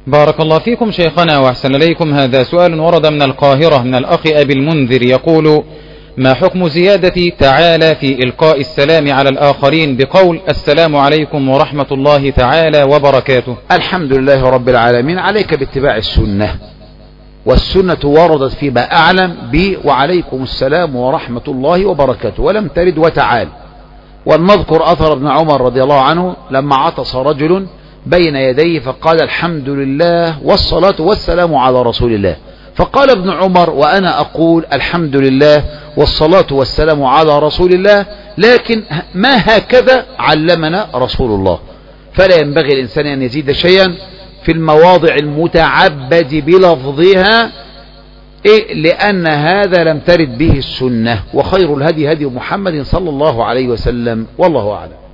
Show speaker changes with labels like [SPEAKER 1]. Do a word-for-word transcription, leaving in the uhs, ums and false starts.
[SPEAKER 1] بارك الله فيكم شيخنا وأحسن إليكم. هذا سؤال ورد من القاهرة من الأخ أبي المنذر يقول: ما حكم زيادة تعالى في إلقاء السلام على الآخرين بقول السلام عليكم ورحمة الله تعالى وبركاته؟
[SPEAKER 2] الحمد لله رب العالمين. عليك باتباع السنة، والسنة وردت فيما أعلم ب وعليكم السلام ورحمة الله وبركاته، ولم ترد وتعال. ولنذكر أثر ابن عمر رضي الله عنه لما عطس رجل بين يديه فقال الحمد لله والصلاة والسلام على رسول الله، فقال ابن عمر وأنا أقول الحمد لله والصلاة والسلام على رسول الله، لكن ما هكذا علمنا رسول الله. فلا ينبغي الإنسان أن يزيد شيئا في المواضع المتعبد بلفظها، إيه؟ لأن هذا لم ترد به السنة، وخير الهدي هدي محمد صلى الله عليه وسلم، والله أعلم.